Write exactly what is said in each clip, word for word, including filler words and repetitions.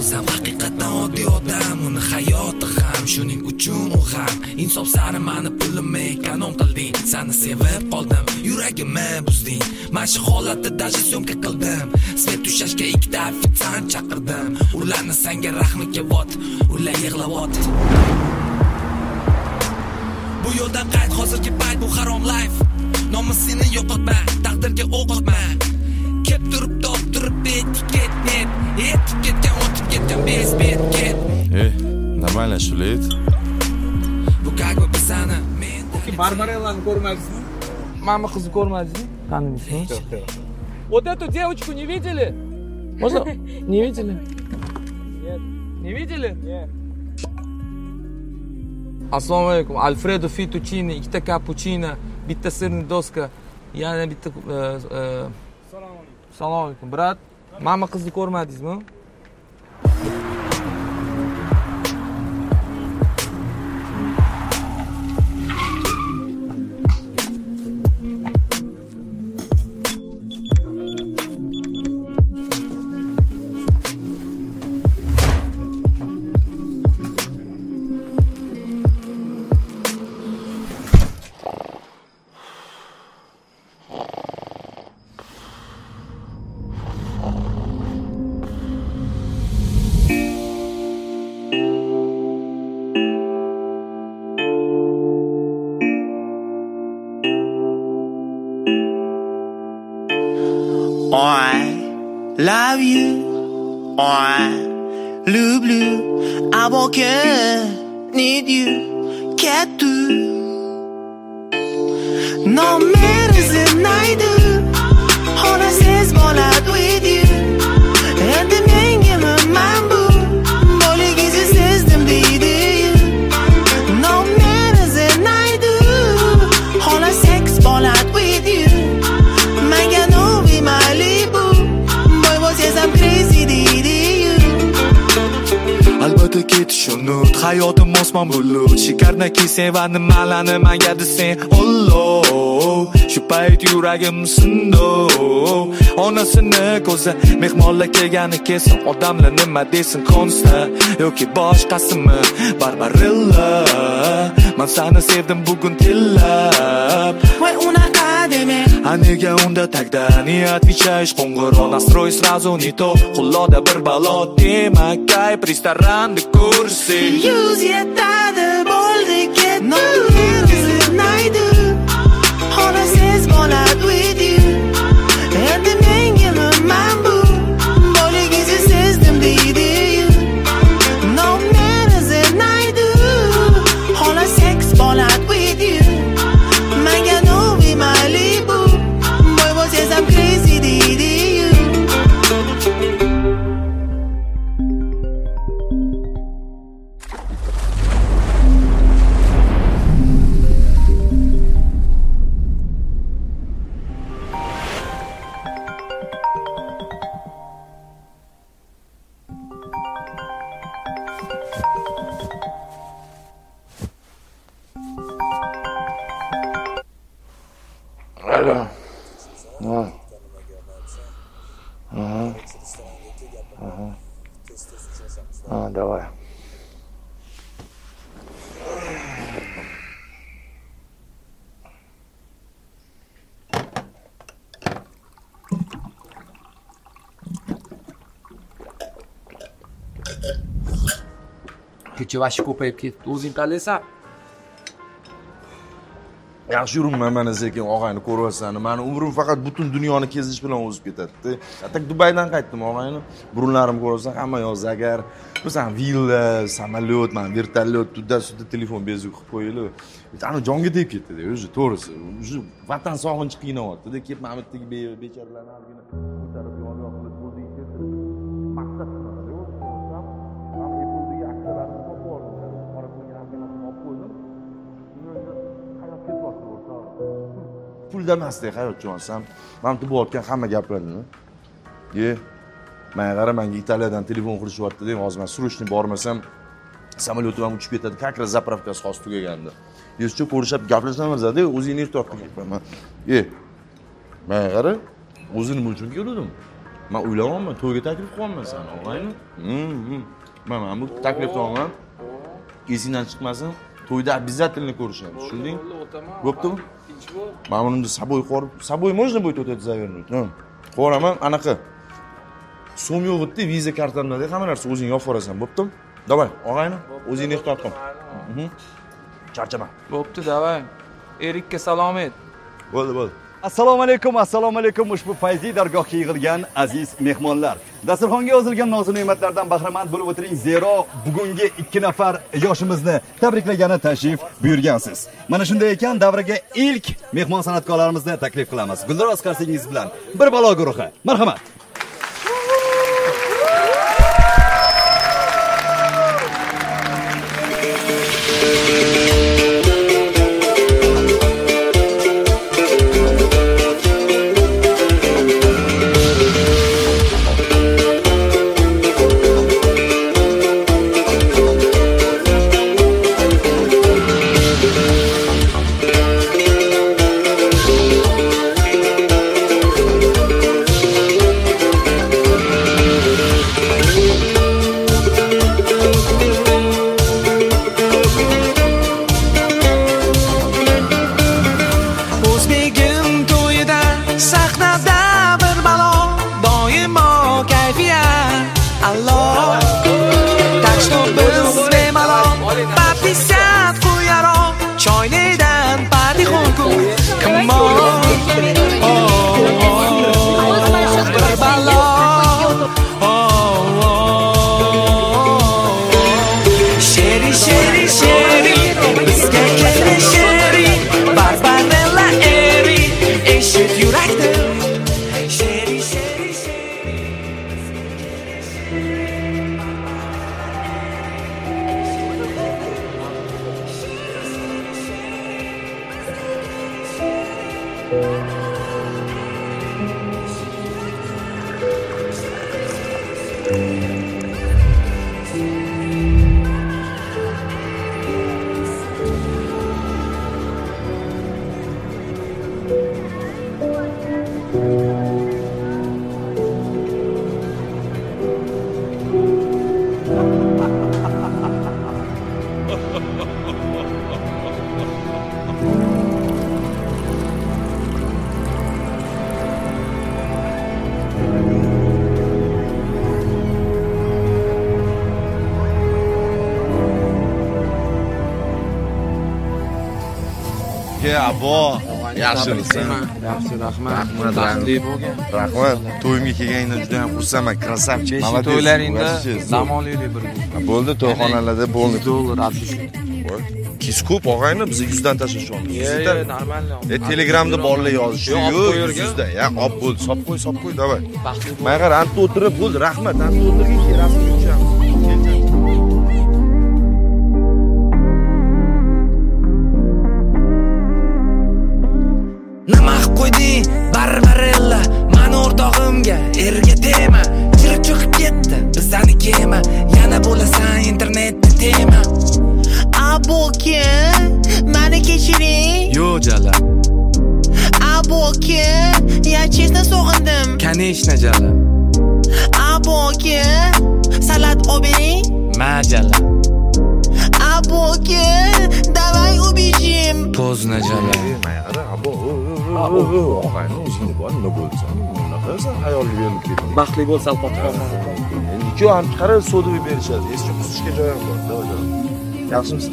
O'zim haqiqatan oddiy odam, uni hayoti ham, shuning uchun u ham insof sari mani pulimni ekonom qilding. Seni sevib qoldim, yuragimni buzding. Men shu holatda даже syomka qildim. Svet tushashga ikkita ofitsiant chaqirdim. Ularni senga rahmi kelyapti, ular yig'layapti. Bu yo'ldan qayt, hozirgi payt bu harom life. Nomusini yo'qotma, taqdirga o'q otma. Kep turib top turib etiket net, etiketga o'tib ketgan bez bet ket. Ey, нормально что ли? Bu как бы bizani men Барбарелланы ko'rmadingizmi? Mama qizni ko'rmadingizmi? Tanimaysizmi? Yo'q, yo'q. Вот эту девочку не видели? Можно? Не видели? Нет. Не видели? Нет. Assalomu alaykum. Alfredo Fettuccine, ikkita cappuccino, bitta sirni doska, yana bitta Assalomu alaykum. Assalomu alaykum, brat. Mama qizni ko'rmadingizmi? I love you, I love you, I walk in, need you, can't do. No medicine I do, all I say is more like with you. And the man give me mambo, all he gives is system D D U. No medicine I do, all I sex more like with you. Man can know be my libo, boy what says I'm crazy D D U. Albatta ketish unut, hayotim osmon bulut. Shikarnaki sen va nimalarni menga desang, Alloh. Shu payt yuragim sindo. Onasini ko'zi mehmonlar kelgani kelsin, odamlar nima desin konsta yoki boshqasimi Barbarella. Men seni sevdim bugun tillab. Voy unaqa deme. A nega unda tagda не отвечаешь qo'ng'iroq, настрой сразу не то. Quloqda bir balo demak, kayf restoranda kursi. Yuz yetadi bo'ldi ketdi. No reason I do. All I say is more like with you. And the man give me mambo, boy gives you system D D U. No medicine I do. All I sex more like with you. Man can know be my libo, boy what says I'm crazy D D U. Alo. Ha. Aha. Aha. Ha, давай. Kecha vashi ko'payib ketdi. O'zing qalaysan? Yaxshi yuribman mana sekin og'ayni ko'ryapsan. Meni umrim faqat butun dunyoni kezish bilan o'zib ketadi. Atak Dubaydan qaytdim og'ayni. Burunlarim ko'rsan, hamma yoz agar bizan villa, samolyot, men vertolyot, tudda-sudda telefon bezuk qilib qo'yilib. Ana jonga tegib ketdi-da, o'zi to'g'risi. O'zi vatan sog'inchi qiynayapti-da. Kelib Mamatdagi bechoralarni algina ko'tarib yon-yoq qilib bo'ldik ketdi. Maqsad qiladi. Ham Apple'dagi aksiyalarni sotib oldim. Qora pulga alginasini olib qo'ydim. Hayot ketyapti o'rta. Pulda emasdi hayot jo'nsam. Men bu bo'layotgan hamma gaplarni. Ye, men qara menga Italiyadan telefon qilishyapti-da, hozir men sruchni bormasam samolyot bilan uchib ketadi. Kakra zapravkasi hozir tugagandi. Yuzcha ko'rishib gaplashamiz-da, o'zingni ertoq qilib qo'yaman. Ye, men qara o'zini uchun keldim. Men o'ylayapman, to'yga taklif qilyapman seni, og'ayni. Mhm. Men mana bu taklifni olaman. Esingdan chiqmasin, to'yda обязательно ko'rishamiz. Tushunding? Bo'ptimi? Men buni saboy qo'rib, saboy можно будет вот это завернуть? Ну, qo'raman, anaqa. So'm yo'q edi, viza kartamda, hamma narsa o'zing yopib yuborasan, bo'ptimi? Davay, og'ayni, o'zingni ehtiyot qil. Mhm. Charchama. Bo'pti, davay. Erikka salom et. Bo'ldi, bo'ldi. Assalomu alaykum, assalomu alaykum ushbu fayzli dargohga yig'ilgan aziz mehmonlar. Dasturxonga yozilgan noz ne'matlardan bahramand bo'lib o'tiring, zero bugungi ikki nafar yoshimizni tabriklagani tashrif buyurgansiz. Mana shunday ekan, davraga ilk mehmon san'atkorlarimizni taklif qilamiz. Guldor Asqarsingiz bilan bir balo guruhi. Marhamat. Abo, yaxshimisan? Yaxshi, rahmat. Baxtli bo'lgan. Rahmat. To'yimga kelganingdan juda ham xursandman. Krasavchik. To'ylaringda dam olaylik birga. Bo'ldi, to'yxonalarda bo'ldi. dollar afishka. Kiz ko'p og'ayni, biz yuz dan tashlashyapmiz. Yo'q, normalniy. E, Telegramda borlar yozishdi. Yo'q, yuz dan. Ya, ob bo'ldi, sop qo'y, sop qo'y, davay. Baxtli bo'l. Mana qara, anta o'tirib bo'ldi, rahmat. Anta o'tirgin, rasmga tushamiz. Nima qo'yding barbarella mani o'rtog'imga erga tema chirib chiqib ketdi bizani kema yana bo'lasan internetda tema aboke mani kechiring yo jala aboke ya chestna sog'indim конечно jala aboke salat obering ma jala aboke давай убежим поздно jala Og'ayni o'zingni bor, nima bo'lsa, nima qilasan, xayolga berilib ketding. Baxtli bo'l, salqot qolma. Endi ham qara so'dib berishadi. Eski qusishga joy ham bor. Davay. Yaxshimisiz?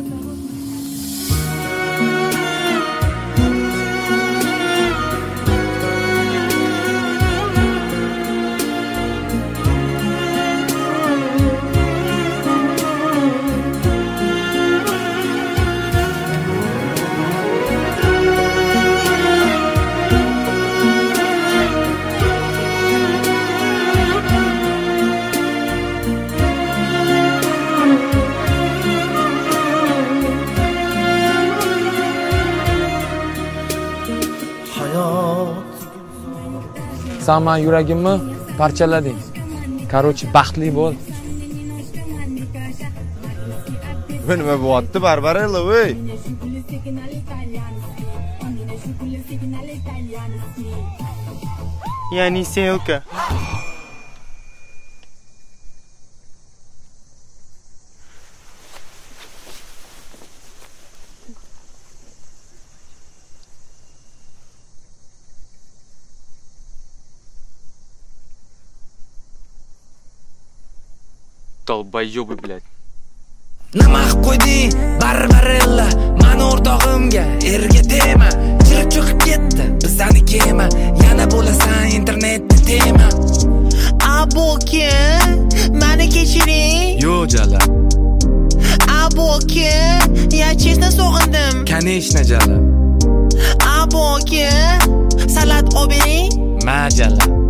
Sen men yuragimni parchalading. Короче, baxtli bo'l. Nima bo'lyapti, Barbarella, voy? Я не селка. Dolboyo'bi, blядь. Nima qo'yding? Barbarella, mani o'rtog'imga erga tema. Jir cho'kib ketdi, bizani kema. Yana bo'lasan internetda tema. Aboki, mani kechiring. Yo, Jala. Aboki, ya chestni sog'indim. Конечно, Jala. Aboki, salat obering. Ma, Jala.